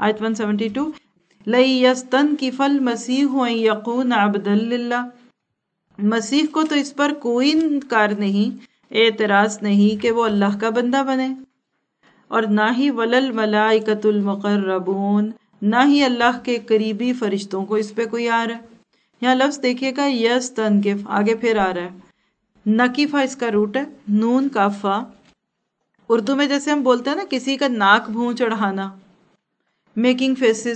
آیت 172 لَيَسْتَنْكِفَ الْمَسِيحُ أَنْ يَكُونَ عَبْدًا لِلَّهِ، مسیح کو تو اس پر کوئی انکار نہیں، اعتراض نہیں کہ وہ اللہ کا بندہ بنے، اور نہ ہی وَلَا الْمَلَائِكَةُ الْمُقَرَّبُونَ، نہ ہی اللہ کے قریبی فرشتوں کو اس پہ کوئی آ رہا ہے۔ یہاں لفظ دیکھیے گا یستنکف، آگے پھر آ رہا ہے، نکیفہ اس کا روٹ ہے، نون کافا۔ اردو میں جیسے ہم بولتے ہیں نا کسی کا ناک بھون چڑھانا، میکنگ فیسز،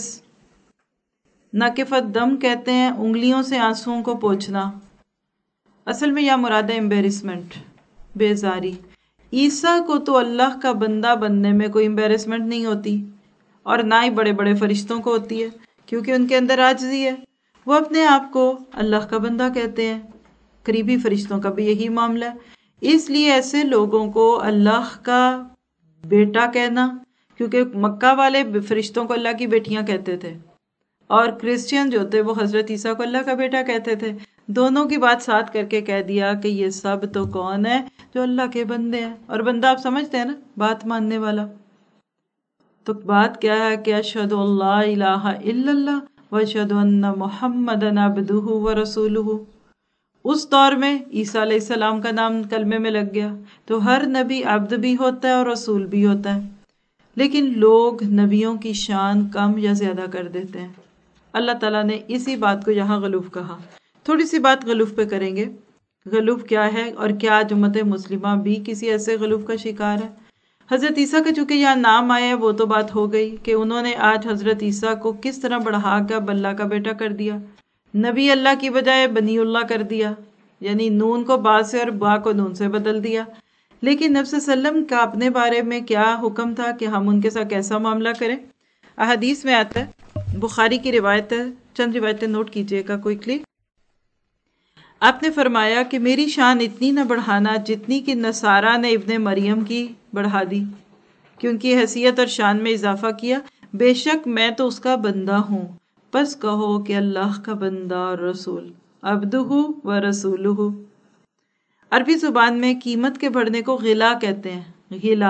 نکفت دم کہتے ہیں انگلیوں سے آنسوؤں کو پوچھنا، اصل میں یہ مراد ہے امبیرسمنٹ، بیزاری۔ عیسیٰ کو تو اللہ کا بندہ بننے میں کوئی امبیرسمنٹ نہیں ہوتی، اور نہ ہی بڑے بڑے فرشتوں کو ہوتی ہے، کیونکہ ان کے اندر عاجزی ہے، وہ اپنے آپ کو اللہ کا بندہ کہتے ہیں۔ قریبی فرشتوں کا بھی یہی معاملہ ہے، اس لیے ایسے لوگوں کو اللہ کا بیٹا کہنا، کیونکہ مکہ والے فرشتوں کو اللہ کی بیٹیاں کہتے تھے، اور کرسچین جو تھے وہ حضرت عیسیٰ کو اللہ کا بیٹا کہتے تھے، دونوں کی بات ساتھ کر کے کہہ دیا کہ یہ سب تو کون ہے؟ جو اللہ کے بندے ہیں، اور بندہ آپ سمجھتے ہیں نا، بات ماننے والا۔ تو بات کیا ہے کہ اشہد اللہ الہ الا اللہ واشہد ان محمدًا عبدہ ورسولہ۔ اس دور میں عیسیٰ علیہ السلام کا نام کلمے میں لگ گیا، تو ہر نبی عبد بھی ہوتا ہے اور رسول بھی ہوتا ہے، لیکن لوگ نبیوں کی شان کم یا زیادہ کر دیتے ہیں۔ اللہ تعالیٰ نے اسی بات کو یہاں غلوف کہا۔ تھوڑی سی بات غلوف پہ کریں گے، غلوف کیا ہے اور کیا امت مسلمہ بھی کسی ایسے غلوف کا شکار ہے؟ حضرت عیسیٰ کا چونکہ یہاں نام آیا ہے وہ تو بات ہو گئی کہ انہوں نے آج حضرت عیسیٰ کو کس طرح بڑھا کر اللہ کا بیٹا کر دیا، نبی اللہ کی بجائے بنی اللہ کر دیا، یعنی نون کو با سے اور با کو نون سے بدل دیا۔ لیکن نبی صلی اللہ علیہ وسلم کا اپنے بارے میں کیا حکم تھا کہ ہم ان کے ساتھ کیسا معاملہ کریں؟ احادیث میں آتا ہے، بخاری کی روایت ہے، چند روایتیں نوٹ کیجئے گا کوئکلی۔ آپ نے فرمایا کہ میری شان اتنی نہ بڑھانا جتنی کہ نصارہ نے ابن مریم کی بڑھا دی، کہ ان کی حیثیت اور شان میں اضافہ کیا۔ بے شک میں تو اس کا بندہ ہوں، پس کہو کہ اللہ کا بندہ اور رسول، عبدہ و رسولہ۔ عربی زبان میں قیمت کے بڑھنے کو غلا کہتے ہیں، غلا،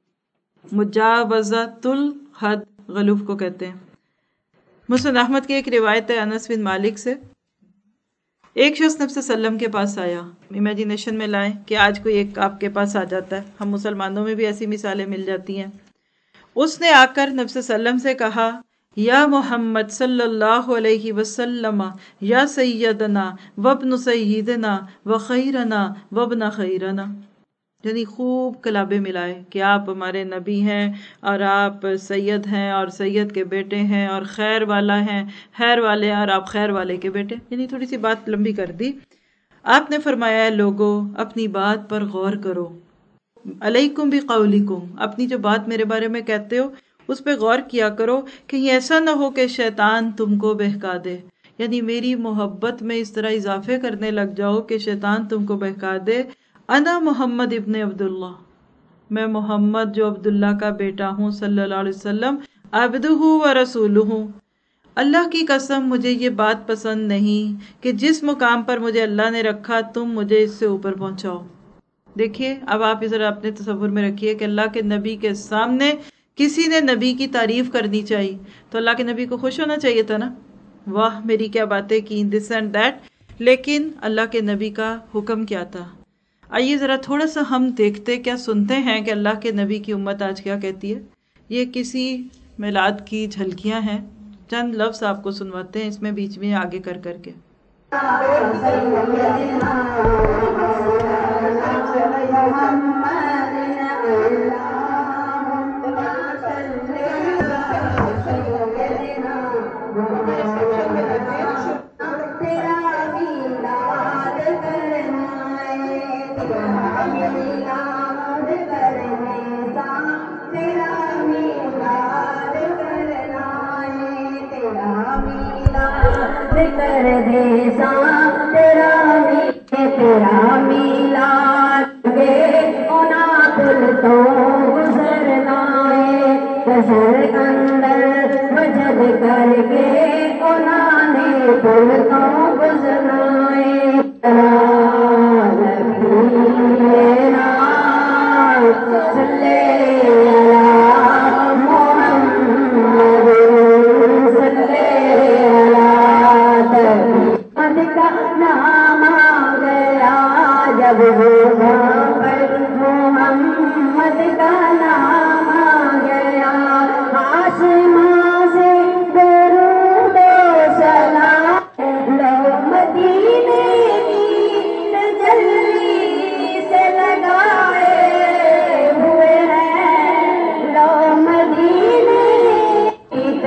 مجاوزۃ الحد غلوف کو کہتے ہیں۔ مسند احمد کی ایک روایت ہے انس بن مالک سے، ایک شخص نبی صلی اللہ علیہ وسلم کے پاس آیا، امیجینیشن میں لائیں کہ آج کوئی ایک آپ کے پاس آ جاتا ہے، ہم مسلمانوں میں بھی ایسی مثالیں مل جاتی ہیں۔ اس نے آ کر نبی صلی اللہ علیہ وسلم سے کہا، یا محمد صلی اللہ علیہ وسلم، یا سیدنا وابن سیدنا وخیرنا وابن خیرنا، یعنی خوب کلابے ملائے کہ آپ ہمارے نبی ہیں اور آپ سید ہیں اور سید کے بیٹے ہیں اور خیر والا ہیں، خیر والے ہیں اور آپ خیر والے کے بیٹے، یعنی تھوڑی سی بات لمبی کر دی۔ آپ نے فرمایا، لوگو اپنی بات پر غور کرو، علیکم بقولکم، اپنی جو بات میرے بارے میں کہتے ہو اس پہ غور کیا کرو، کہیں ایسا نہ ہو کہ شیطان تم کو بہکا دے، یعنی میری محبت میں اس طرح اضافے کرنے لگ جاؤ کہ شیطان تم کو بہکا دے۔ انا محمد ابن عبداللہ، میں محمد جو عبداللہ کا بیٹا ہوں صلی اللہ علیہ وسلم، عبدہ و رسولہ۔ اللہ کی قسم مجھے یہ بات پسند نہیں کہ جس مقام پر مجھے اللہ نے رکھا تم مجھے اس سے اوپر پہنچاؤ۔ دیکھیے اب آپ ذرا اپنے تصور میں رکھیے کہ اللہ کے نبی کے سامنے کسی نے نبی کی تعریف کرنی چاہیے تو اللہ کے نبی کو خوش ہونا چاہیے تھا نا، واہ میری کیا باتیں کی، دس اینڈ دیٹ۔ لیکن اللہ کے نبی کا حکم کیا تھا؟ آئیے ذرا تھوڑا سا ہم دیکھتے، کیا سنتے ہیں کہ اللہ کے نبی کی امت آج کیا کہتی ہے۔ یہ کسی میلاد کی جھلکیاں ہیں، چند لفظ آپ کو سنواتے ہیں اس میں بیچ میں آگے کر کر کے۔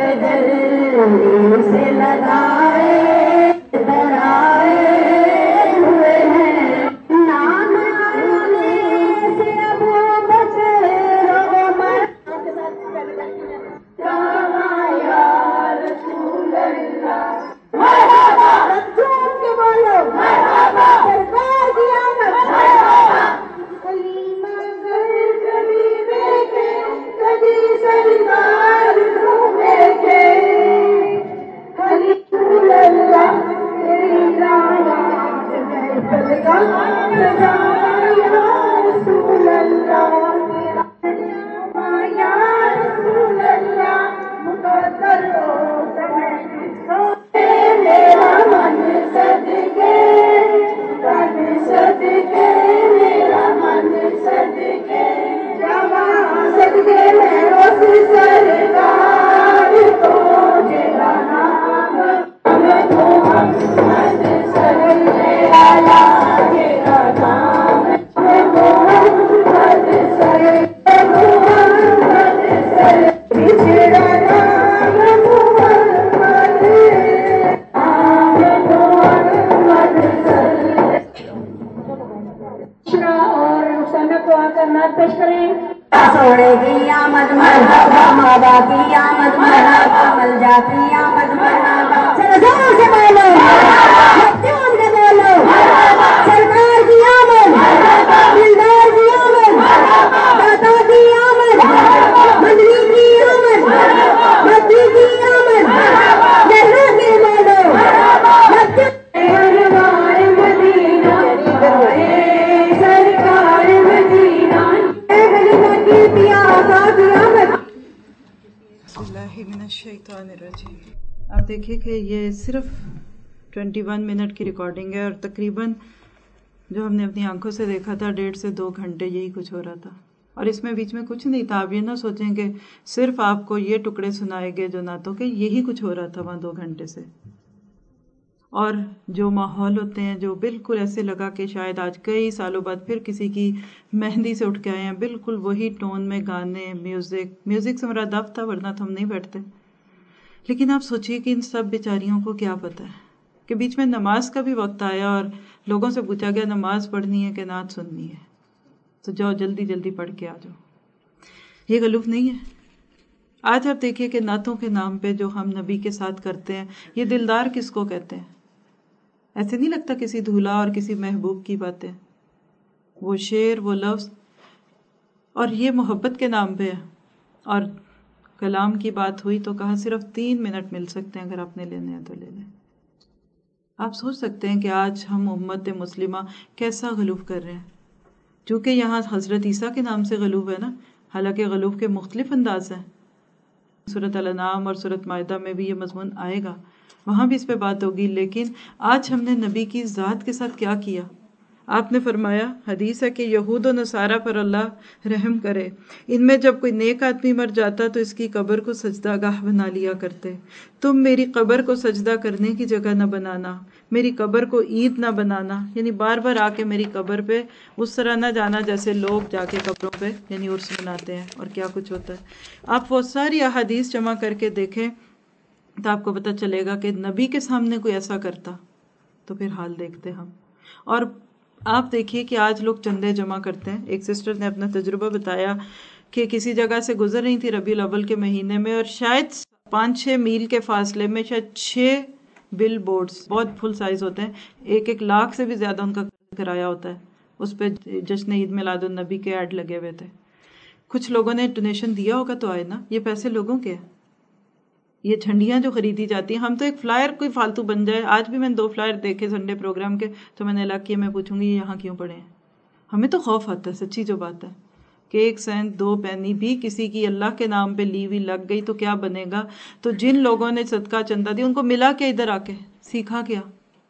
جلدی سے لگائے درائے ہوئے ہیں نام آنے سے ابو بکر عمر کہاں یا رسول اللہ مرحبا رسول کے بولو مرحبا سرکار کی آمد مرحبا کلیمہ گر کبھی دیکھے کبھی سرکار کو دیکھے رسول اللہ تیری رات میں پیغام لگا یا رسول اللہ یا رسول اللہ مقدر ہو سمے میرا من صدقے تن صدقے میرا من صدقے جوان صدقے میں اس سرکار کو جگہ نام محمد صلی اللہ جگہ نام محمد صلی محمد صلی بچھڑا نام محمد اور سمے کو آ کر نعت پیش کریں سوڑے کی آمد مرحبا مابا کی آمد مرحبا ملجا کی آمد مرحبا سرزور سے بولو مکتون کے بولو سرکار کی آمد دلدار کی آمد داتا کی آمد مدنی کی آمد مدنی کی آمد جرہ کے بولو مکتون سرکار مدینہ سرکار مدینہ بسم اللہ من الشیطان الرجیم۔ آپ دیکھیے کہ یہ صرف 21 منٹ کی ریکارڈنگ ہے اور تقریباً جو ہم نے اپنی آنکھوں سے دیکھا تھا 1.5 سے 2 گھنٹے یہی کچھ ہو رہا تھا، اور اس میں بیچ میں کچھ نہیں تھا۔ آپ یہ نہ سوچیں کہ صرف آپ کو یہ ٹکڑے سنائے گئے جو نعتوں کے، یہی کچھ ہو رہا تھا وہاں 2 گھنٹے سے۔ اور جو ماحول ہوتے ہیں جو بالکل ایسے لگا کہ شاید آج کئی سالوں بعد پھر کسی کی مہندی سے اٹھ کے آئے ہیں، بالکل وہی ٹون میں گانے، میوزک سے میرا دف تھا، ورنہ تو ہم نہیں بیٹھتے۔ لیکن آپ سوچئے کہ ان سب بیچاریوں کو کیا پتہ ہے کہ بیچ میں نماز کا بھی وقت آیا اور لوگوں سے پوچھا گیا نماز پڑھنی ہے کہ نعت سننی ہے، تو جاؤ جلدی جلدی پڑھ کے آ جاؤ۔ یہ غلوف نہیں ہے۔ آج آپ دیکھیے کہ نعتوں کے نام پہ جو ہم نبی کے ساتھ کرتے ہیں، یہ دلدار کس کو کہتے ہیں؟ ایسے نہیں لگتا کسی دھولا اور کسی محبوب کی باتیں، وہ شعر، وہ لفظ، اور یہ محبت کے نام پہ ہے۔ اور کلام کی بات ہوئی تو کہا صرف 3 منٹ مل سکتے ہیں، اگر آپ نے لینے ہیں تو لے لیں۔ آپ سوچ سکتے ہیں کہ آج ہم امت مسلمہ کیسا غلوف کر رہے ہیں، چونکہ یہاں حضرت عیسیٰ کے نام سے غلوف ہے نا، حالانکہ غلوف کے مختلف انداز ہیں۔ سورۃ الانعام اور سورۃ مائدہ میں بھی یہ مضمون آئے گا، وہاں بھی اس پہ بات ہوگی۔ لیکن آج ہم نے نبی کی ذات کے ساتھ کیا کیا؟ آپ نے فرمایا، حدیث ہے کہ یہود و نصارہ پر اللہ رحم کرے، ان میں جب کوئی نیک آدمی مر جاتا تو اس کی قبر کو سجدہ گاہ بنا لیا کرتے۔ تم میری قبر کو سجدہ کرنے کی جگہ نہ بنانا، میری قبر کو عید نہ بنانا، یعنی بار بار آ کے میری قبر پہ اس طرح نہ جانا جیسے لوگ جا کے قبروں پہ یعنی عرس مناتے ہیں اور کیا کچھ ہوتا ہے۔ آپ وہ ساری احادیث جمع کر کے دیکھیں تو آپ کو پتہ چلے گا کہ نبی کے سامنے کوئی ایسا کرتا تو پھر حال دیکھتے ہم۔ اور آپ دیکھیے کہ آج لوگ چندے جمع کرتے ہیں۔ ایک سسٹر نے اپنا تجربہ بتایا کہ کسی جگہ سے گزر رہی تھی ربیع الاول کے مہینے میں، اور شاید 5-6 میل کے فاصلے میں شاید 6 بل بورڈز، بہت فل سائز ہوتے ہیں، 1 لاکھ سے بھی زیادہ ان کا کرایہ ہوتا ہے، اس پہ جشن عید میلاد النبی کے ایڈ لگے ہوئے تھے۔ کچھ لوگوں نے ڈونیشن دیا ہوگا تو آئے نا، یہ پیسے لوگوں کے ہیں، یہ جھنڈیاں جو خریدی جاتی ہیں۔ ہم تو ایک فلائر کوئی فالتو بن جائے، آج بھی میں نے 2 فلائر دیکھے سنڈے پروگرام کے، تو میں نے اعلان کیا میں پوچھوں گی یہ یہاں کیوں پڑے ہیں۔ ہمیں تو خوف آتا ہے، سچی جو بات ہے کہ 1 سینٹ 2 پینی بھی کسی کی اللہ کے نام پہ لی ہوئی لگ گئی تو کیا بنے گا۔ تو جن لوگوں نے صدقہ چندہ دیا ان کو ملا کیا، ادھر آ کے سیکھا کیا؟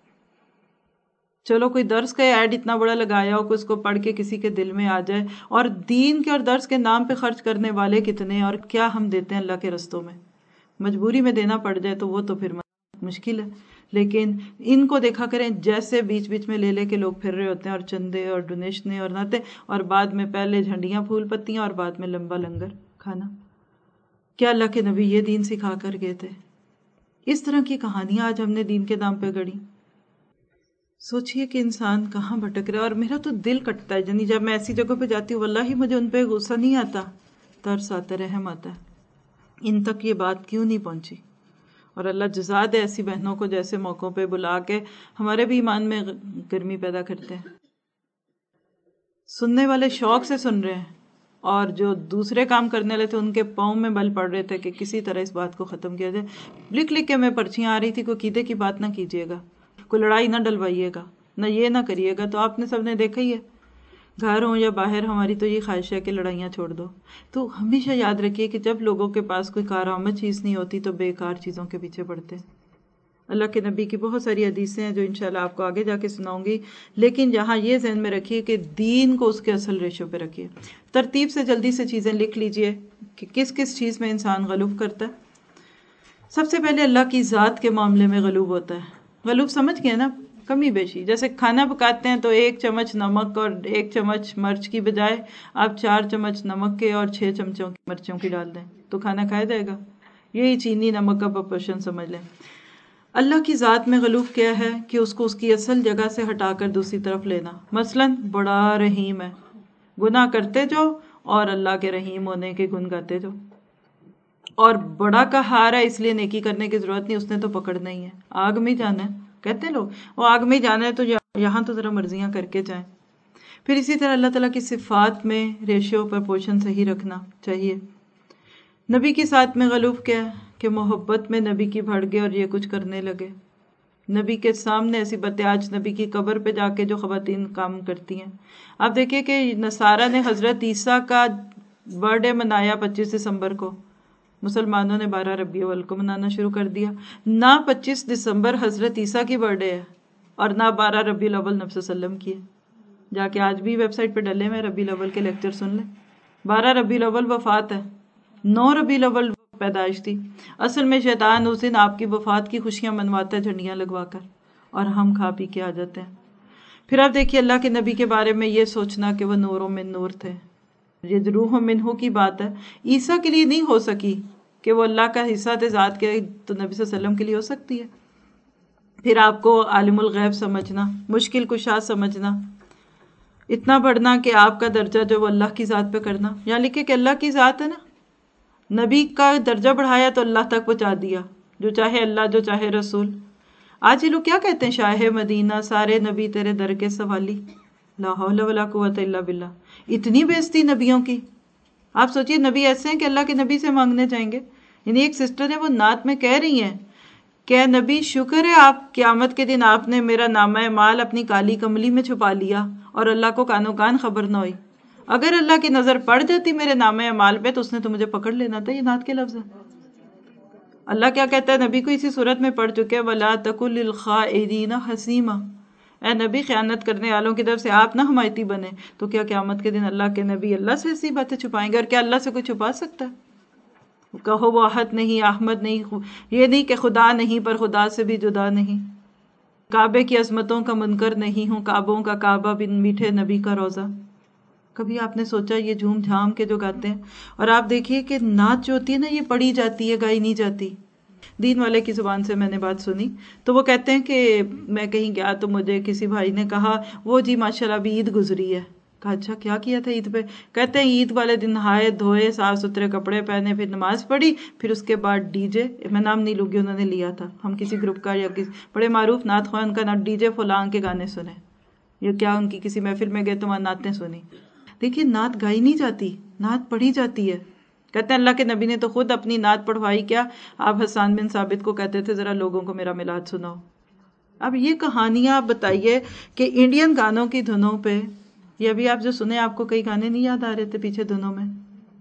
چلو کوئی درس کا ایڈ اتنا بڑا لگایا ہو کہ اس کو پڑھ کے کسی کے دل میں آ جائے، اور دین کے اور درس کے نام پہ خرچ کرنے والے کتنے، اور کیا ہم دیتے ہیں اللہ کے رستوں میں۔ مجبوری میں دینا پڑ جائے تو وہ تو پھر مشکل ہے، لیکن ان کو دیکھا کریں جیسے بیچ بیچ میں لے لے کے لوگ پھر رہے ہوتے ہیں، اور چندے اور ڈونیشنیں اور نعتیں، اور بعد میں پہلے جھنڈیاں پھول پتیاں اور بعد میں لمبا لنگر کھانا۔ کیا اللہ کے نبی یہ دین سکھا کر گئے تھے؟ اس طرح کی کہانیاں آج ہم نے دین کے نام پہ گڑی. سوچئے کہ انسان کہاں بھٹک رہا ہے. اور میرا تو دل کٹتا ہے، یعنی جب میں ایسی جگہ پہ جاتی ہوں واللہ مجھے ان پہ غصہ نہیں آتا، ترس آتا، رحم آتا ہے، ان تک یہ بات کیوں نہیں پہنچی. اور اللہ جزا دے ایسی بہنوں کو جیسے موقعوں پہ بلا کے ہمارے بھی ایمان میں گرمی پیدا کرتے ہیں. سننے والے شوق سے سن رہے ہیں، اور جو دوسرے کام کرنے والے تھے ان کے پاؤں میں بل پڑ رہے تھے کہ کسی طرح اس بات کو ختم کیا جائے. لکھ لکھ کے میں پرچیاں آ رہی تھی، کوئی عقیدے کی بات نہ کیجیے گا، کوئی لڑائی نہ ڈلوائیے گا، نہ یہ نہ کریے گا. تو آپ نے سب نے دیکھا ہی ہے، گھر ہوں یا باہر، ہماری تو یہ خواہش ہے کہ لڑائیاں چھوڑ دو. تو ہمیشہ یاد رکھیے کہ جب لوگوں کے پاس کوئی کارآمد چیز نہیں ہوتی تو بیکار چیزوں کے پیچھے پڑتے ہیں. اللہ کے نبی کی بہت ساری حدیثیں ہیں جو انشاءاللہ آپ کو آگے جا کے سناؤں گی، لیکن یہاں یہ ذہن میں رکھیے کہ دین کو اس کے اصل ریشو پہ رکھیے. ترتیب سے جلدی سے چیزیں لکھ لیجئے کہ کس کس چیز میں انسان غلوب کرتا ہے. سب سے پہلے اللہ کی ذات کے معاملے میں غلوب ہوتا ہے. غلوب سمجھ گئے نا، کمی بیشی. جیسے کھانا پکاتے ہیں تو 1 چمچ نمک اور 1 چمچ مرچ کی بجائے آپ 4 چمچ نمک کے اور 6 چمچوں کی مرچوں کی ڈال دیں تو کھانا کھایا جائے گا. یہی چینی نمک کا پرپورشن سمجھ لیں. اللہ کی ذات میں غلوب کیا ہے کہ اس کو اس کی اصل جگہ سے ہٹا کر دوسری طرف لینا. مثلا بڑا رحیم ہے، گناہ کرتے جو اور اللہ کے رحیم ہونے کے گن گاتے جو. اور بڑا قہار ہے اس لیے نیکی کرنے کی ضرورت نہیں، اس نے تو پکڑنا ہی ہے، آگ میں جانا ہے. کہتے ہیں لوگ وہ آگ میں جانا ہے تو یہاں تو ذرا مرضیاں کر کے جائیں. پھر اسی طرح اللہ تعالیٰ کی صفات میں ریشیو پرپورشن صحیح رکھنا چاہیے. نبی کی ساتھ میں غلوب کیا ہے کہ محبت میں نبی کی بڑھ گئے اور یہ کچھ کرنے لگے. نبی کے سامنے ایسی باتیں آج نبی کی قبر پہ جا کے جو خواتین کام کرتی ہیں. آپ دیکھیں کہ نصارہ نے حضرت عیسیٰ کا برتھ ڈے منایا 25 دسمبر کو، مسلمانوں نے 12 ربیع الاول کو منانا شروع کر دیا. نہ 25 دسمبر حضرت عیسیٰ کی برتھ ڈے ہے اور نہ 12 ربیع الاول نبی صلی اللہ علیہ وسلم کی ہے. جا کے آج بھی ویب سائٹ پہ ڈلے میں ربیع الاول کے لیکچر سن لیں. 12 ربیع الاول وفات ہے، 9 ربیع الاول پیدائش تھی. اصل میں شیطان اس دن آپ کی وفات کی خوشیاں منواتا ہے جھنڈیاں لگوا کر، اور ہم کھا پی کے آ جاتے ہیں. پھر آپ دیکھیے اللہ کے نبی کے بارے میں یہ سوچنا کہ وہ نور من نور تھے، یہ روح منہ کی بات ہے. عیسیٰ کے لیے نہیں ہو سکی کہ وہ اللہ کا حصہ تھے ذات کے، تو نبی صلی اللہ علیہ وسلم کے لیے ہو سکتی ہے. پھر آپ کو عالم الغیب سمجھنا، مشکل کشا سمجھنا، اتنا بڑھنا کہ آپ کا درجہ جو وہ اللہ کی ذات پہ کرنا. یہاں لکھے کہ اللہ کی ذات ہے نا، نبی کا درجہ بڑھایا تو اللہ تک پہنچا دیا، جو چاہے اللہ جو چاہے رسول. آج یہ لوگ کیا کہتے ہیں، شاہ مدینہ سارے نبی تیرے در کے سوالی، لا حول ولا قوت الا باللہ. اتنی بےزتی نبیوں کی. آپ سوچئے نبی ایسے ہیں کہ اللہ کے نبی سے مانگنے جائیں گے. یعنی ایک سسٹر ہے وہ نعت میں کہہ رہی ہیں کہ نبی شکر ہے آپ قیامت کے دن آپ نے میرا نامہ مال اپنی کالی کملی میں چھپا لیا اور اللہ کو کانوں کان خبر نہ ہوئی. اگر اللہ کی نظر پڑ جاتی میرے نامہ اعمال پہ تو اس نے تو مجھے پکڑ لینا تھا. یہ نعت کے لفظ ہے. اللہ کیا کہتا ہے نبی کو اسی صورت میں پڑھ چکے، وَلَا تَكُن لِّلْخَائِنِينَ حَسِيمًا، اے نبی خیانت کرنے والوں کی طرف سے آپ نہ حمایتی بنے. تو کیا قیامت کے دن اللہ کے نبی اللہ سے ایسی باتیں چھپائیں گے؟ اور کیا اللہ سے کوئی چھپا سکتا ہے؟ کہو وہ احد نہیں، احمد نہیں، یہ نہیں کہ خدا نہیں پر خدا سے بھی جدا نہیں. کعبے کی عظمتوں کا منکر نہیں ہوں، کعبوں کا کعبہ بن میٹھے نبی کا روزہ. کبھی آپ نے سوچا یہ جھوم جھام کے جو گاتے ہیں؟ اور آپ دیکھیے کہ نعت جو ہوتی ہے نا یہ پڑھی جاتی ہے، گائی نہیں جاتی. دین والے کی زبان سے میں نے بات سنی تو وہ کہتے ہیں کہ میں کہیں گیا تو مجھے کسی بھائی نے کہا وہ جی ماشاءاللہ ابھی عید گزری ہے. کہا اچھا کیا کیا تھا عید پہ؟ کہتے ہیں عید والے دن نہائے دھوئے، صاف ستھرے کپڑے پہنے، پھر نماز پڑھی، پھر اس کے بعد ڈی جے، میں نام نہیں لوں گی، انہوں نے لیا تھا، ہم کسی گروپ کا یا کسی بڑے معروف نعت خواہ، ان کا نام ڈی جے فلان کے گانے سنے. یہ کیا ان کی کسی محفل میں گئے تو وہاں نعتیں سنی. دیکھیے نعت گائی نہیں جاتی، نعت پڑھی جاتی ہے. کہتے ہیں اللہ کے نبی نے تو خود اپنی نعت پڑھوائی. کیا آپ حسان بن ثابت کو کہتے تھے ذرا لوگوں کو میرا میلاد سناؤ. اب یہ کہانیاں آپ بتائیے کہ انڈین گانوں کی دھنوں پہ، یہ ابھی آپ جو سنے آپ کو کئی گانے نہیں یاد آ رہے تھے پیچھے دھنوں میں؟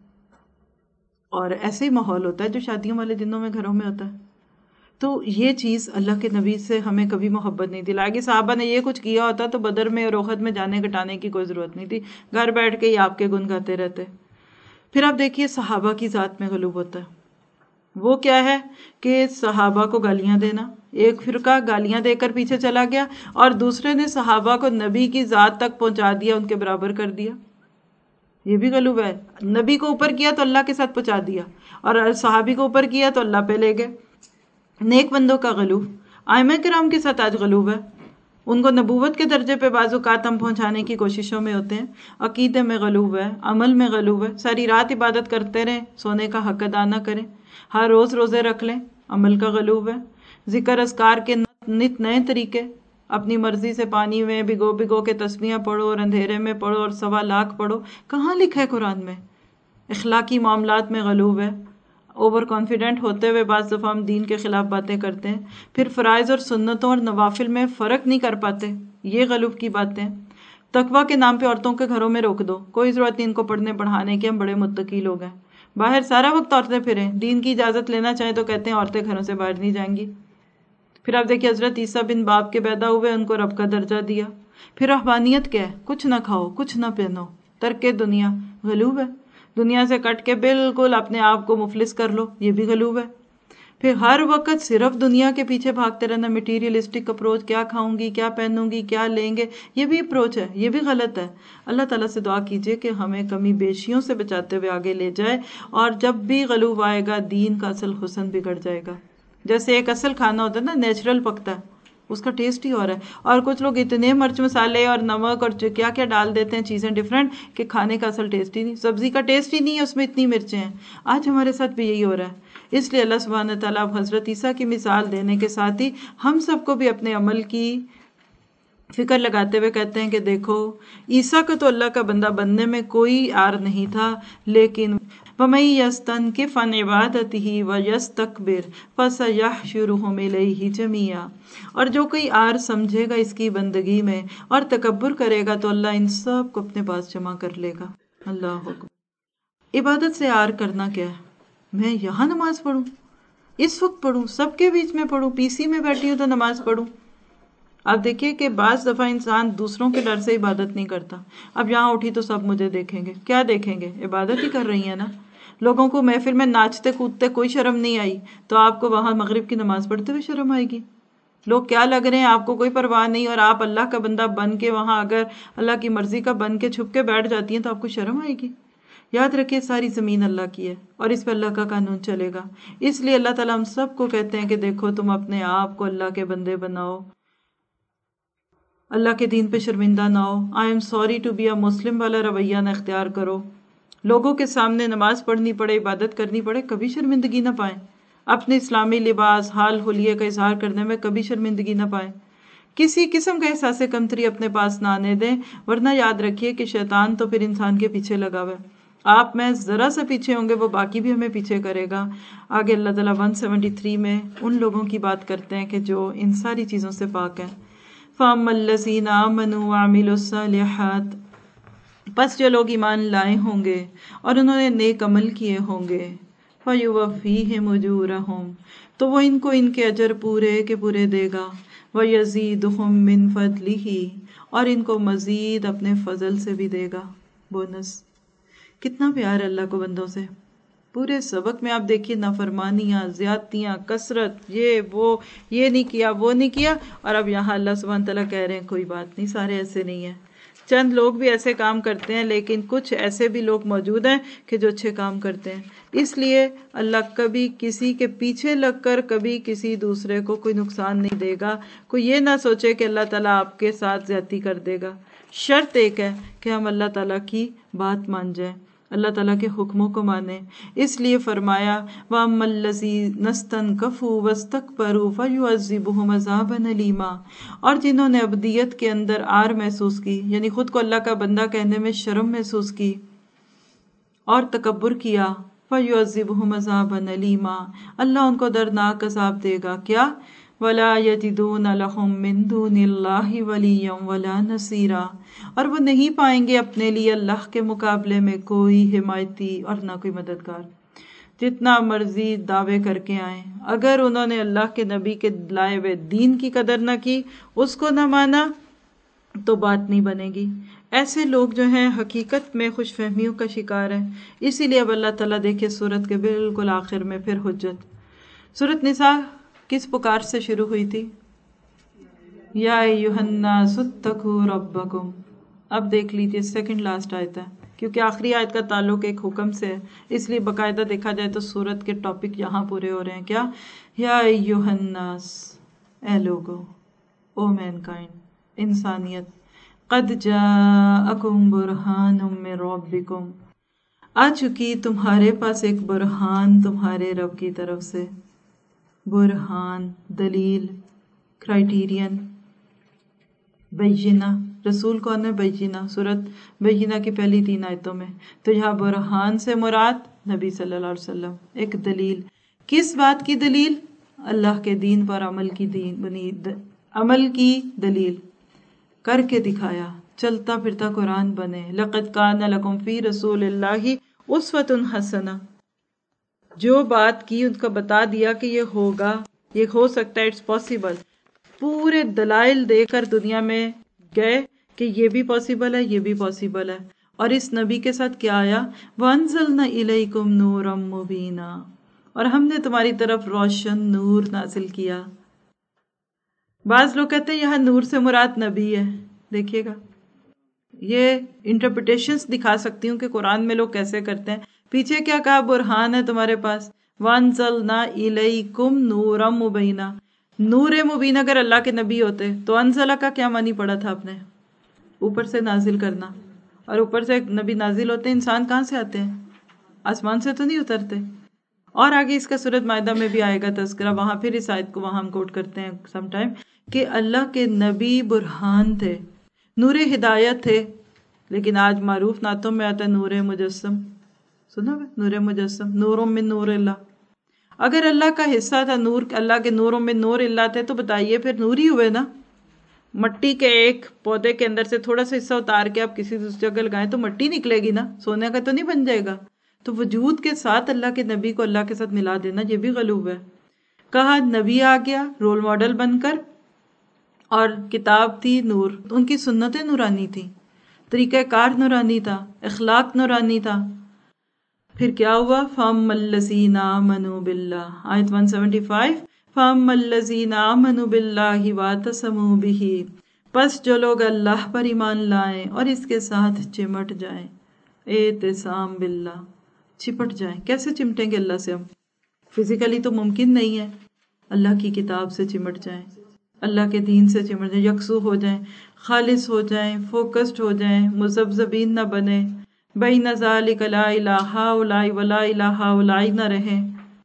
اور ایسے ہی ماحول ہوتا ہے جو شادیوں والے دنوں میں گھروں میں ہوتا ہے. تو یہ چیز اللہ کے نبی سے ہمیں کبھی محبت نہیں دلائے گی. صحابہ نے یہ کچھ کیا ہوتا تو بدر میں اور احد میں جانے گٹانے کی کوئی ضرورت نہیں تھی، گھر بیٹھ کے ہی آپ کے گن گاتے رہتے. پھر آپ دیکھیے صحابہ کی ذات میں غلوب ہوتا ہے. وہ کیا ہے کہ صحابہ کو گالیاں دینا. ایک فرقہ گالیاں دے کر پیچھے چلا گیا اور دوسرے نے صحابہ کو نبی کی ذات تک پہنچا دیا، ان کے برابر کر دیا. یہ بھی غلوب ہے. نبی کو اوپر کیا تو اللہ کے ساتھ پہنچا دیا، اور صحابی کو اوپر کیا تو اللہ پہ لے گئے. نیک بندوں کا غلوب. ائمہ کرام کے ساتھ آج غلوب ہے. ان کو نبوت کے درجے پہ بعض اوقات ہم پہنچانے کی کوششوں میں ہوتے ہیں. عقیدے میں غلوب ہے، عمل میں غلوب ہے. ساری رات عبادت کرتے رہیں، سونے کا حق ادا نہ کریں. ہر روز روزے رکھ لیں، عمل کا غلوب ہے. ذکر اذکار کے نت نئے طریقے، اپنی مرضی سے پانی میں بھگو بھگو کے تسبیحاں پڑھو اور اندھیرے میں پڑھو اور 1.25 لاکھ پڑھو. کہاں لکھا ہے قرآن میں؟ اخلاقی معاملات میں غلوب ہے. اوور کانفیڈنٹ ہوتے ہوئے بعض دفعہ ہم دین کے خلاف باتیں کرتے ہیں. پھر فرائض اور سنتوں اور نوافل میں فرق نہیں کر پاتے. یہ غلوب کی باتیں. تقویٰ کے نام پہ عورتوں کے گھروں میں روک دو، کوئی ضرورت نہیں ان کو پڑھنے پڑھانے کی، ہم بڑے متقی لوگ ہیں. باہر سارا وقت عورتیں پھریں، دین کی اجازت لینا چاہیں تو کہتے ہیں عورتیں گھروں سے باہر نہیں جائیں گی. پھر آپ دیکھیں حضرت عیسیٰ بن باپ کے پیدا ہوئے، ان کو رب کا درجہ دیا. پھر رہبانیت کیا ہے؟ کچھ نہ کھاؤ، کچھ نہ پہنو، ترک دنیا. غلوب ہے. دنیا سے کٹ کے بالکل اپنے آپ کو مفلس کر لو، یہ بھی غلوب ہے. پھر ہر وقت صرف دنیا کے پیچھے بھاگتے رہنا، مٹیریلسٹک اپروچ، کیا کھاؤں گی، کیا پہنوں گی، کیا لیں گے، یہ بھی اپروچ ہے، یہ بھی غلط ہے. اللہ تعالیٰ سے دعا کیجئے کہ ہمیں کمی بیشیوں سے بچاتے ہوئے آگے لے جائے، اور جب بھی غلوب آئے گا دین کا اصل حسن بگڑ جائے گا. جیسے ایک اصل کھانا ہوتا ہے نا، نیچرل پکتا ہے، اس کا ٹیسٹ ہی اور ہے. اور کچھ لوگ اتنے مرچ مسالے اور نمک اور کیا کیا ڈال دیتے ہیں، چیزیں ڈیفرنٹ، کہ کھانے کا اصل ٹیسٹ ہی نہیں. سبزی کا ٹیسٹ ہی نہیں ہے، اس میں اتنی مرچیں ہیں. آج ہمارے ساتھ بھی یہی ہو رہا ہے. اس لیے اللہ سبحانہ تعالیٰ اب حضرت عیسیٰ کی مثال دینے کے ساتھ ہی ہم سب کو بھی اپنے عمل کی فکر لگاتے ہوئے کہتے ہیں کہ دیکھو، عیسیٰ کو تو اللہ کا بندہ بننے میں کوئی عار نہیں تھا، لیکن وَمَن يَسْتَنْكِفْ عَنْ عِبَادَتِهِ وَيَسْتَكْبِرْ فَسَيَحْشُرُهُمْ إِلَيْهِ جَمِيعًا. اور جو کوئی عار سمجھے گا اس کی بندگی میں اور تکبر کرے گا تو اللہ ان سب کو اپنے پاس جمع کر لے گا. اللہ اکبر. عبادت سے عار کرنا کیا ہے؟ میں یہاں نماز پڑھوں، اس وقت پڑھوں، سب کے بیچ میں پڑھوں، پی سی میں بیٹھی ہوں تو نماز پڑھوں. آپ دیکھیے کہ بعض دفعہ انسان دوسروں کے ڈر سے عبادت نہیں کرتا. اب یہاں اٹھی تو سب مجھے دیکھیں گے. کیا دیکھیں گے؟ عبادت ہی کر رہی ہیں نا. لوگوں کو محفل میں ناچتے کودتے کوئی شرم نہیں آئی، تو آپ کو وہاں مغرب کی نماز پڑھتے ہوئے شرم آئے گی؟ لوگ کیا لگ رہے ہیں آپ کو کوئی پرواہ نہیں، اور آپ اللہ کا بندہ بن کے وہاں اگر اللہ کی مرضی کا بن کے چھپ کے بیٹھ جاتی ہیں تو آپ کو شرم آئے گی. یاد رکھیے ساری زمین اللہ کی ہے اور اس پہ اللہ کا قانون چلے گا. اس لیے اللہ تعالیٰ ہم سب کو کہتے ہیں کہ دیکھو تم اپنے آپ کو اللہ کے بندے بناؤ، اللہ کے دین پہ شرمندہ نہ ہو. I am sorry to be a Muslim والا رویہ نہ اختیار کرو. لوگوں کے سامنے نماز پڑھنی پڑے، عبادت کرنی پڑے، کبھی شرمندگی نہ پائیں. اپنے اسلامی لباس، حال حلیے کا اظہار کرنے میں کبھی شرمندگی نہ پائیں. کسی قسم کا احساس کمتری اپنے پاس نہ آنے دیں، ورنہ یاد رکھیے کہ شیطان تو پھر انسان کے پیچھے لگا ہوا ہے. آپ میں ذرا سا پیچھے ہوں گے، وہ باقی بھی ہمیں پیچھے کرے گا. آگے اللہ تعالیٰ 173 میں ان لوگوں کی بات کرتے ہیں کہ جو ان ساری چیزوں سے پاک ہیں. فَأَمَّا الَّذِينَ آمَنُوا وَعَمِلُوا الصَّالِحَاتِ. پس جو لوگ ایمان لائے ہوں گے اور انہوں نے نیک عمل کیے ہوں گے، فَيُوَفِّيهِمْ أُجُورَهُمْ. تو وہ ان کو ان کے اجر پورے کے پورے دے گا. وَيَزِيدُهُمْ مِنْ فَضْلِهِ. اور ان کو مزید اپنے فضل سے بھی دے گا، بونس. کتنا پیار ہے اللہ کو بندوں سے. پورے سبق میں آپ دیکھیے نافرمانیاں، زیادتیاں، کثرت، یہ نہیں کیا، وہ نہیں کیا، اور اب یہاں اللہ سبحانہ تعالیٰ کہہ رہے ہیں کوئی بات نہیں، سارے ایسے نہیں ہیں. چند لوگ بھی ایسے کام کرتے ہیں، لیکن کچھ ایسے بھی لوگ موجود ہیں کہ جو اچھے کام کرتے ہیں. اس لیے اللہ کبھی کسی کے پیچھے لگ کر کبھی کسی دوسرے کو کوئی نقصان نہیں دے گا. کوئی یہ نہ سوچے کہ اللہ تعالیٰ آپ کے ساتھ زیادتی کر دے گا. شرط ایک ہے کہ ہم اللہ تعالیٰ کی بات مان جائیں، اللہ تعالیٰ کے حکموں کو مانیں. اس لیے فرمایا وَأَمَّا الَّذِينَ اسْتَنكَفُوا وَاسْتَكْبَرُوا فَيُعَذِّبُهُمْ عَذَابًا أَلِيمًا. اور جنہوں نے عبدیت کے اندر عار محسوس کی، یعنی خود کو اللہ کا بندہ کہنے میں شرم محسوس کی اور تکبر کیا، فَيُعَذِّبُهُمْ عَذَابًا أَلِيمًا. اللہ ان کو دردناک عذاب دے گا. کیا؟ وَلَا يَجِدُونَ لَهُم مِّن دُونِ اللَّهِ وَلِيًّا وَلَا نَصِيرًا. اور وہ نہیں پائیں گے اپنے لیے اللہ کے مقابلے میں کوئی حمایتی اور نہ کوئی مددگار. جتنا مرضی دعوے کر کے آئیں، اگر انہوں نے اللہ کے نبی کے لائے ہوئے دین کی قدر نہ کی، اس کو نہ مانا، تو بات نہیں بنے گی. ایسے لوگ جو ہیں حقیقت میں خوش فہمیوں کا شکار ہیں. اسی لیے اب اللہ تعالیٰ دیکھے سورت کے بالکل آخر میں پھر حجت. سورت نساء کس پکار سے شروع ہوئی تھی؟ یا ایھا الناس اتقوا ربکم. اب دیکھ لیجیے سیکنڈ لاسٹ آیت ہے. کیونکہ آخری آیت کا تعلق ایک حکم سے ہے، اس لیے باقاعدہ دیکھا جائے تو سورت کے ٹاپک یہاں پورے ہو رہے ہیں. کیا؟ یا ایھا الناس، اے لوگو، او مین کائنڈ، انسانیت، قد جاءکم برہان من ربکم، آ چکی تمہارے پاس ایک برہان تمہارے رب کی طرف سے. برہان، دلیل، کرائٹیرین. بینہ، رسول کون ہے؟ بینہ، سورت بینہ کی پہلی 3 آیتوں میں. تو یہاں برہان سے مراد نبی صلی اللہ علیہ وسلم، ایک دلیل. کس بات کی دلیل؟ اللہ کے دین پر عمل کی عمل کی دلیل کر کے دکھایا، چلتا پھرتا قرآن بنے. لقد کان لکم فی رسول اللہ اسوۃ حسنہ، جو بات کی ان کا بتا دیا کہ یہ ہوگا، یہ ہو سکتا ہے، اٹس پاسبل. پورے دلائل دے کر دنیا میں گئے کہ یہ بھی پاسبل ہے، یہ بھی پاسبل ہے. اور اس نبی کے ساتھ کیا آیا؟ وَأَنزَلْنَا إِلَيْكُمْ نُورًا مُبِينًا، اور ہم نے تمہاری طرف روشن نور نازل کیا. بعض لوگ کہتے ہیں یہاں نور سے مراد نبی ہے. دیکھیے گا، یہ انٹرپریٹیشنز دکھا سکتی ہوں کہ قرآن میں لوگ کیسے کرتے ہیں. پیچھے کیا کہا؟ برہان ہے تمہارے پاس. وَأَنزَلْنَا إِلَيْكُمْ نُورًا مُبِينًا. نور مبین اگر اللہ کے نبی ہوتے تو انزلہ کا کیا معنی پڑا تھا آپ نے؟ اوپر سے نازل کرنا. اور اوپر سے نبی نازل ہوتے ہیں، انسان کہاں سے آتے ہیں؟ آسمان سے تو نہیں اترتے. اور آگے اس کا سورۃ مائدہ میں بھی آئے گا تذکرہ، وہاں پھر اس آیت کو وہاں ہم کوٹ کرتے ہیں سم ٹائم، کہ اللہ کے نبی برہان تھے، نور ہدایت تھے. لیکن آج معروف نعتوں میں آتا ہے نور مجسم. سنا ہے نور مجسم، نور من نور اللہ. اگر اللہ کا حصہ تھا نور، اللہ کے نوروں میں نور اللہ تھے، تو بتائیے پھر نور ہی ہوئے نا. مٹی کے ایک پودے کے اندر سے تھوڑا سا حصہ اتار کے آپ کسی دوسری جگہ لگائیں تو مٹی نکلے گی نا، سونے کا تو نہیں بن جائے گا. تو وجود کے ساتھ اللہ کے نبی کو اللہ کے ساتھ ملا دینا، یہ بھی غلوب ہے. کہا نبی آ گیا رول ماڈل بن کر، اور کتاب تھی نور. ان کی سنتیں نورانی تھی، طریقہ کار نورانی تھا، اخلاق نورانی تھا. پھر کیا ہوا؟ فَأَمَّا الَّذِينَ آمَنُوا بِاللَّهِ، آیت 175. فَأَمَّا الَّذِينَ آمَنُوا بِاللَّهِ وَاعْتَصَمُوا بِهِ، پس جو لوگ اللہ پر ایمان لائیں اور اس کے ساتھ چمٹ جائیں. اعتصام باللہ، چپٹ جائیں. کیسے چمٹیں گے اللہ سے ہم؟ فزیکلی تو ممکن نہیں ہے. اللہ کی کتاب سے چمٹ جائیں، اللہ کے دین سے چمٹ جائیں، یکسو ہو جائیں، خالص ہو جائیں، فوکسڈ ہو جائیں، مذبذبین نہ بنیں، بین ذالک لا الہ ہؤلاء ولا الہ ہؤلاء نہ رہیں.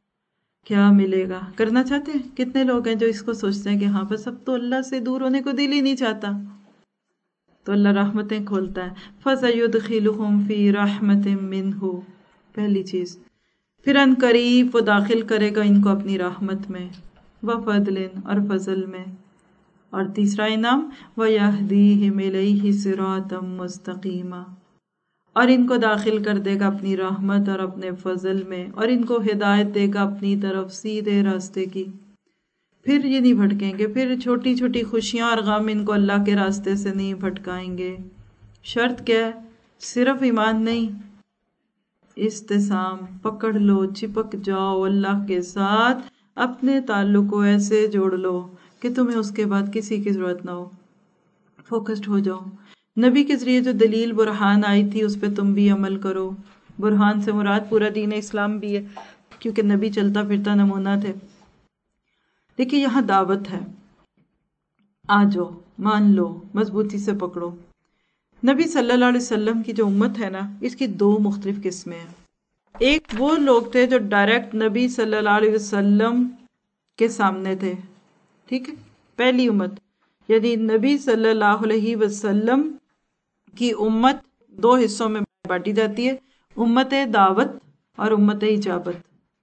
کیا ملے گا؟ کرنا چاہتے ہیں؟ کتنے لوگ ہیں جو اس کو سوچتے ہیں کہ ہاں بس اب تو اللہ سے دور ہونے کو دل ہی نہیں چاہتا. تو اللہ رحمتیں کھولتا ہے. فَسَيُدْخِلُهُمْ فِي رَحْمَةٍ مِّنْهُ، پہلی چیز. پھر ان قریب وہ داخل کرے گا ان کو اپنی رحمت میں، وَفَضْلٍ، اور فضل میں. اور تیسرا انعام وَيَهْدِيهِمْ إِلَيْهِ صِرَاطًا مُسْتَقِيمًا، اور ان کو داخل کر دے گا اپنی رحمت اور اپنے فضل میں، اور ان کو ہدایت دے گا اپنی طرف سیدھے راستے کی. پھر یہ نہیں بھٹکیں گے، پھر چھوٹی چھوٹی خوشیاں اور غم ان کو اللہ کے راستے سے نہیں بھٹکائیں گے. شرط کیا ہے؟ صرف ایمان نہیں، استسام. پکڑ لو، چپک جاؤ اللہ کے ساتھ، اپنے تعلق کو ایسے جوڑ لو کہ تمہیں اس کے بعد کسی کی ضرورت نہ ہو. فوکسڈ ہو جاؤ. نبی کے ذریعے جو دلیل برہان آئی تھی اس پہ تم بھی عمل کرو. برہان سے مراد پورا دین اسلام بھی ہے، کیونکہ نبی چلتا پھرتا نمونہ تھے. دیکھیے یہاں دعوت ہے، آ جاؤ، مان لو، مضبوطی سے پکڑو. نبی صلی اللہ علیہ وسلم کی جو امت ہے نا، اس کی 2 مختلف قسمیں ہیں. ایک وہ لوگ تھے جو ڈائریکٹ نبی صلی اللہ علیہ وسلم کے سامنے تھے، ٹھیک ہے، پہلی امت. یعنی نبی صلی اللہ علیہ وسلم کی امت 2 حصوں میں بانٹی جاتی ہے، امت دعوت اور امت اجابت.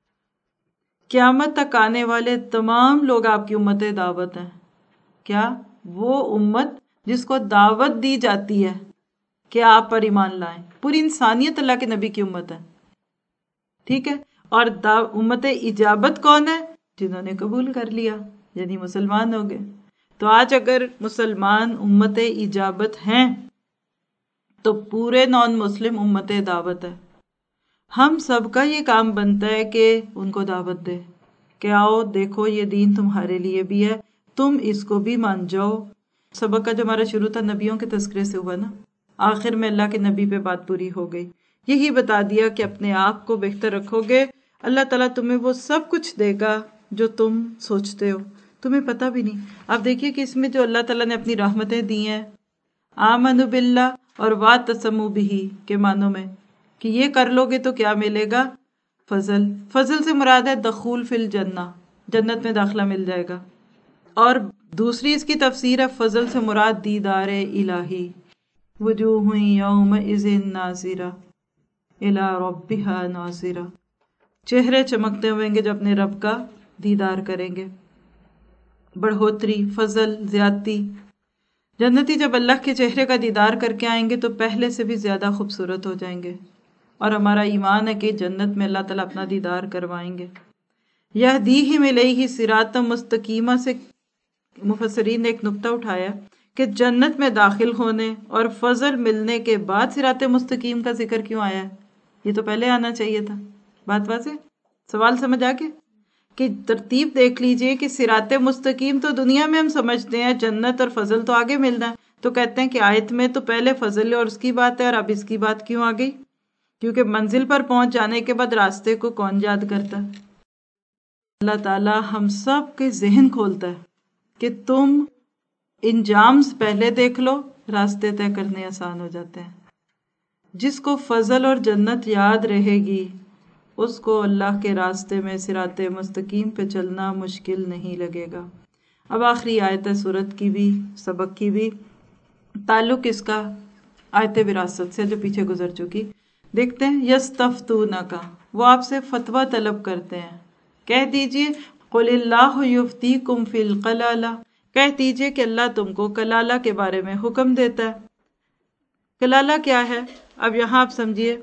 قیامت تک آنے والے تمام لوگ آپ کی امت دعوت ہیں. کیا؟ وہ امت جس کو دعوت دی جاتی ہے کہ آپ پر ایمان لائیں. پوری انسانیت اللہ کے نبی کی امت ہے، ٹھیک ہے. اور امت اجابت کون ہے؟ جنہوں نے قبول کر لیا، یعنی مسلمان ہو گئے. تو آج اگر مسلمان امت اجابت ہیں تو پورے نان مسلم امت دعوت ہے. ہم سب کا یہ کام بنتا ہے کہ ان کو دعوت دے کہ آؤ دیکھو یہ دین تمہارے لیے بھی ہے، تم اس کو بھی مان جاؤ. سبق کا جو ہمارا شروع تھا نبیوں کے تذکرے سے ہوا نا. آخر میں اللہ کے نبی پہ بات پوری ہو گئی، یہی بتا دیا کہ اپنے آپ کو بہتر رکھو گے اللہ تعالیٰ تمہیں وہ سب کچھ دے گا جو تم سوچتے ہو، تمہیں پتہ بھی نہیں۔ آپ دیکھیے کہ اس میں جو اللہ تعالیٰ نے اپنی رحمتیں دی ہیں، آمنوا باللہ اور واعتصموا بہ کے معنوں میں، کہ یہ کر لو گے تو کیا ملے گا؟ فضل۔ فضل سے مراد ہے دخول فی الجنہ، جنت میں داخلہ مل جائے گا۔ اور دوسری اس کی تفسیر ہے فضل سے مراد دیدار الہی، وجوہ یومئذ ناظرہ الی ربہا ناظرہ، چہرے چمکتے ہوئیں گے جو اپنے رب کا دیدار کریں گے۔ بڑھوتری، فضل، زیادتی۔ جنتی جب اللہ کے چہرے کا دیدار کر کے آئیں گے تو پہلے سے بھی زیادہ خوبصورت ہو جائیں گے، اور ہمارا ایمان ہے کہ جنت میں اللہ تعالیٰ اپنا دیدار کروائیں گے۔ یہدیہم الیہ صراطا مستقیما سے مفسرین نے ایک نقطہ اٹھایا کہ جنت میں داخل ہونے اور فضل ملنے کے بعد صراط مستقیم کا ذکر کیوں آیا ہے؟ یہ تو پہلے آنا چاہیے تھا۔ بات واضح؟ سوال سمجھ آ کے کہ ترتیب دیکھ لیجئے کہ صراط مستقیم تو دنیا میں ہم سمجھتے ہیں، جنت اور فضل تو آگے ملنا ہے، تو کہتے ہیں کہ آیت میں تو پہلے فضل اور اس کی بات ہے، اور اب اس کی بات کیوں آ گئی؟ کیونکہ منزل پر پہنچ جانے کے بعد راستے کو کون یاد کرتا ہے؟ اللہ تعالیٰ ہم سب کے ذہن کھولتا ہے کہ تم انجام سے پہلے دیکھ لو، راستے طے کرنے آسان ہو جاتے ہیں۔ جس کو فضل اور جنت یاد رہے گی اس کو اللہ کے راستے میں صراط مستقیم پہ چلنا مشکل نہیں لگے گا۔ اب آخری آیت ہے سورت کی بھی، سبق کی بھی، تعلق اس کا آیت وراثت سے جو پیچھے گزر چکی۔ دیکھتے ہیں، یستفتونک، وہ آپ سے فتویٰ طلب کرتے ہیں، کہہ دیجئے قل اللہ یفتیکم فی القلالہ، کہہ دیجئے کہ اللہ تم کو کلالہ کے بارے میں حکم دیتا ہے۔ کلالہ کیا ہے؟ اب یہاں آپ سمجھیے،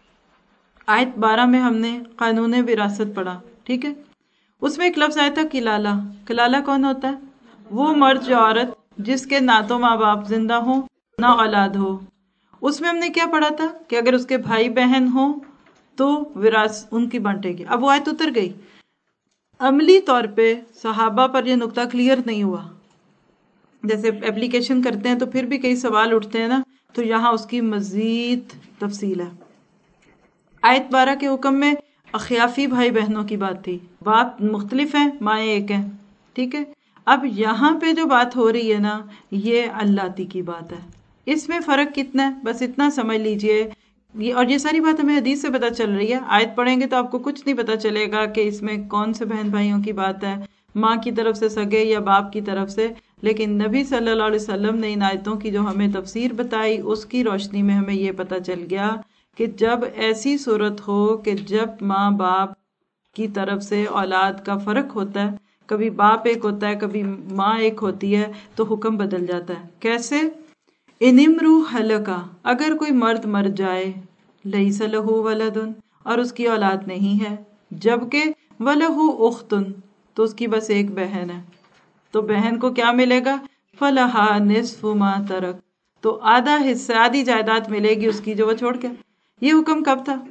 آیت 12 میں ہم نے قانون وراثت پڑھا، ٹھیک ہے؟ اس میں ایک لفظ آیا تھا کلالہ۔ کلالہ کون ہوتا ہے؟ وہ مرد یا عورت جس کے نہ تو ماں باپ زندہ ہوں نہ اولاد ہو۔ اس میں ہم نے کیا پڑھا تھا کہ اگر اس کے بھائی بہن ہوں تو وراثت ان کی بانٹے گی۔ اب وہ آیت اتر گئی، عملی طور پہ صحابہ پر یہ نقطہ کلیئر نہیں ہوا۔ جیسے اپلیکیشن کرتے ہیں تو پھر بھی کئی سوال اٹھتے ہیں نا، تو یہاں اس کی مزید تفصیل ہے۔ آیت 12 کے حکم میں اخیافی بھائی بہنوں کی بات تھی، باپ مختلف ہیں، مائیں ایک ہیں، ٹھیک ہے؟ اب یہاں پہ جو بات ہو رہی ہے نا، یہ اللہ کی بات ہے۔ اس میں فرق کتنا ہے بس اتنا سمجھ لیجئے، اور یہ ساری بات ہمیں حدیث سے پتہ چل رہی ہے۔ آیت پڑھیں گے تو آپ کو کچھ نہیں پتہ چلے گا کہ اس میں کون سے بہن بھائیوں کی بات ہے، ماں کی طرف سے سگے یا باپ کی طرف سے، لیکن نبی صلی اللہ علیہ وسلم نے ان آیتوں کی جو ہمیں تفسیر بتائی اس کی روشنی میں ہمیں یہ پتہ چل گیا کہ جب ایسی صورت ہو کہ جب ماں باپ کی طرف سے اولاد کا فرق ہوتا ہے، کبھی باپ ایک ہوتا ہے کبھی ماں ایک ہوتی ہے، تو حکم بدل جاتا ہے۔ کیسے؟ ان امرؤ ہلک، اگر کوئی مرد مر جائے، لیس لہ ولد، اور اس کی اولاد نہیں ہے، جبکہ ولہ اخت، تو اس کی بس ایک بہن ہے، تو بہن کو کیا ملے گا؟ فلہا نصف ما ترک، تو آدھا حصہ، آدھی جائیداد ملے گی اس کی جو وہ چھوڑ کے۔ یہ حکم کب تھا؟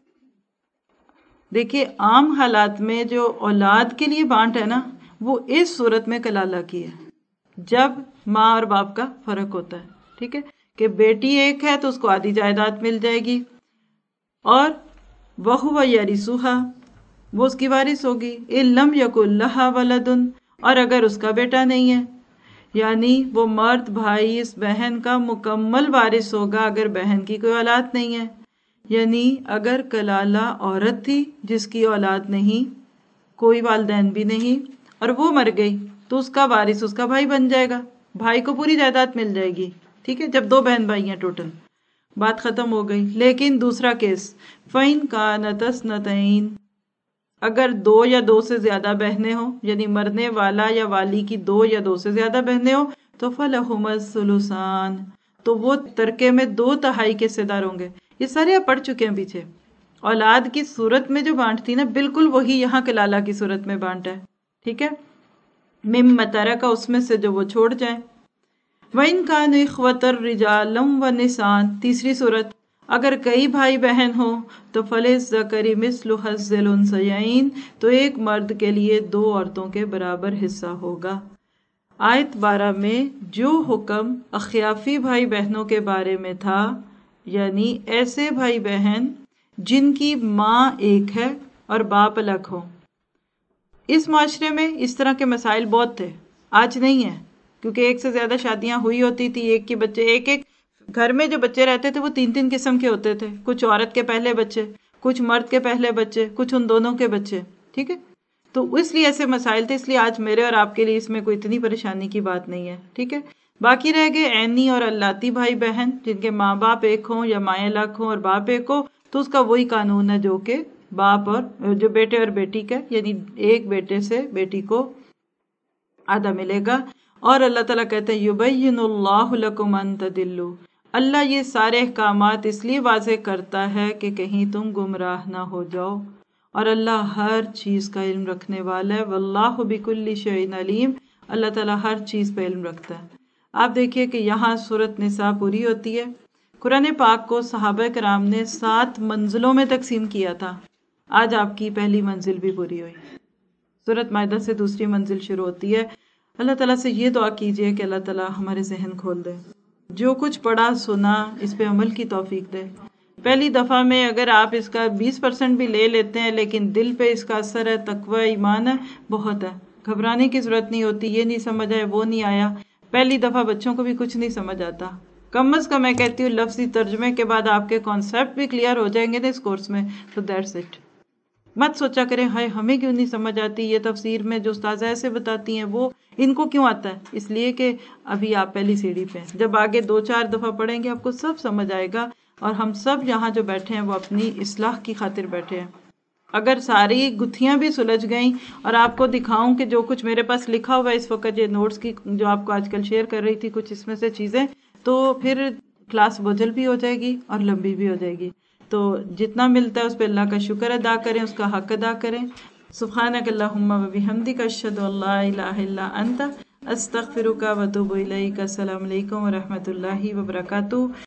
دیکھیے عام حالات میں جو اولاد کے لیے بانٹ ہے نا، وہ اس صورت میں کلالہ کی ہے، جب ماں اور باپ کا فرق ہوتا ہے، ٹھیک ہے؟ کہ بیٹی ایک ہے تو اس کو آدھی جائیداد مل جائے گی، اور وَهُوَ يَرِثُهَا، وہ اس کی وارث ہوگی، إِن لَمْ يَكُن لَهَا وَلَدٌ، اور اگر اس کا بیٹا نہیں ہے، یعنی وہ مرد بھائی اس بہن کا مکمل وارث ہوگا اگر بہن کی کوئی اولاد نہیں ہے۔ یعنی اگر کلالہ عورت تھی جس کی اولاد نہیں، کوئی والدین بھی نہیں، اور وہ مر گئی تو اس کا وارث اس کا بھائی بن جائے گا، بھائی کو پوری جائیداد مل جائے گی، ٹھیک ہے؟ جب دو بہن بھائی ہیں ٹوٹل، بات ختم ہو گئی۔ لیکن دوسرا کیس، فَإِن كَانَتْ اثْنَتَيْنِ، اگر دو یا دو سے زیادہ بہنیں ہوں، یعنی مرنے والا یا والی کی دو یا دو سے زیادہ بہنیں ہوں، تو فَلَهُمَا الثُّلُثَانِ، تو وہ ترکے میں 2/3 کے حصے دار ہوں گے۔ یہ سارے آپ پڑھ چکے ہیں پیچھے۔ اولاد کی صورت میں جو بانٹ تھی نا، بالکل وہی یہاں کلالہ کی صورت میں بانٹ ہے، ٹھیک ہے؟ مِمَّا تَرَکَ، اس میں سے جو وہ چھوڑ جائیں۔ وَإِن كَانُوا إِخْوَةً رِجَالًا وَنِسَاءً، تیسری صورت، اگر کئی بھائی بہن ہوں تو فَلِلذَّكَرِ مِثْلُ حَظِّ الْأُنثَيَيْنِ، تو ایک مرد کے لیے دو عورتوں کے برابر حصہ ہوگا۔ آیت 12 میں جو حکم اخیافی بھائی بہنوں کے بارے میں تھا یعنی ایسے بھائی بہن جن کی ماں ایک ہے اور باپ الگ ہو. اس معاشرے میں اس طرح کے مسائل بہت تھے، آج نہیں ہے، کیونکہ ایک سے زیادہ شادیاں ہوئی ہوتی تھی. ایک کے بچے، ایک گھر میں جو بچے رہتے تھے وہ 3 قسم کے ہوتے تھے. کچھ عورت کے پہلے بچے، کچھ مرد کے پہلے بچے، کچھ ان دونوں کے بچے. ٹھیک ہے، تو اس لیے ایسے مسائل تھے. اس لیے آج میرے اور آپ کے لیے اس میں کوئی اتنی پریشانی کی بات نہیں ہے. ٹھیک ہے، باقی رہ گئے عینی اور اللاتی بھائی بہن جن کے ماں باپ ایک ہوں یا مائیں الگ ہوں اور باپ ایک ہو، تو اس کا وہی قانون ہے جو کہ باپ اور جو بیٹے اور بیٹی کا، یعنی ایک بیٹے سے بیٹی کو آدھا ملے گا. اور اللہ تعالیٰ کہتے ہیں یبین اللہ لکم ان تضلوا، اللہ یہ سارے احکامات اس لیے واضح کرتا ہے کہ کہیں تم گمراہ نہ ہو جاؤ. اور اللہ ہر چیز کا علم رکھنے والا ہے. واللہ بکل شیء علیم، اللہ تعالیٰ ہر چیز پہ علم رکھتا ہے. آپ دیکھیے کہ یہاں سورۃ نساء پوری ہوتی ہے. قرآن پاک کو صحابہ کرام نے 7 منزلوں میں تقسیم کیا تھا. آج آپ کی پہلی منزل بھی پوری ہوئی. سورۃ مائدہ سے دوسری منزل شروع ہوتی ہے. اللہ تعالیٰ سے یہ دعا کیجئے کہ اللہ تعالیٰ ہمارے ذہن کھول دے، جو کچھ پڑھا سنا اس پہ عمل کی توفیق دے. پہلی دفعہ میں اگر آپ اس کا 20% بھی لے لیتے ہیں لیکن دل پہ اس کا اثر ہے، تقوی ایمان ہے، بہت ہے. گھبرانے کی ضرورت نہیں ہوتی. یہ نہیں سمجھ آیا، وہ نہیں آیا. پہلی دفعہ بچوں کو بھی کچھ نہیں سمجھ آتا. کم از کم میں کہتی ہوں لفظی ترجمے کے بعد آپ کے کانسیپٹ بھی کلیئر ہو جائیں گے نا اس کورس میں، تو دیٹس اٹ. مت سوچا کریں ہائے ہمیں کیوں نہیں سمجھ آتی، یہ تفسیر میں جو استاذہ ایسے بتاتی ہیں وہ ان کو کیوں آتا ہے. اس لیے کہ ابھی آپ پہلی سیڑھی پہ ہیں. جب آگے 2-4 دفعہ پڑھیں گے آپ کو سب سمجھ آئے گا. اور ہم سب یہاں جو بیٹھے ہیں وہ اپنی اصلاح کی خاطر بیٹھے ہیں. اگر ساری گتھیاں بھی سلجھ گئیں اور آپ کو دکھاؤں کہ جو کچھ میرے پاس لکھا ہوا ہے اس وقت، یہ نوٹس کی جو آپ کو آج کل شیئر کر رہی تھی کچھ اس میں سے چیزیں، تو پھر کلاس بوجھل بھی ہو جائے گی اور لمبی بھی ہو جائے گی. تو جتنا ملتا ہے اس پہ اللہ کا شکر ادا کریں، اس کا حق ادا کریں. سبحانک اللہم و بحمدک، اشہد ان لا الہ الا انت، استغفرک و اتوب الیک. السلام علیکم و رحمۃ اللہ وبرکاتہ.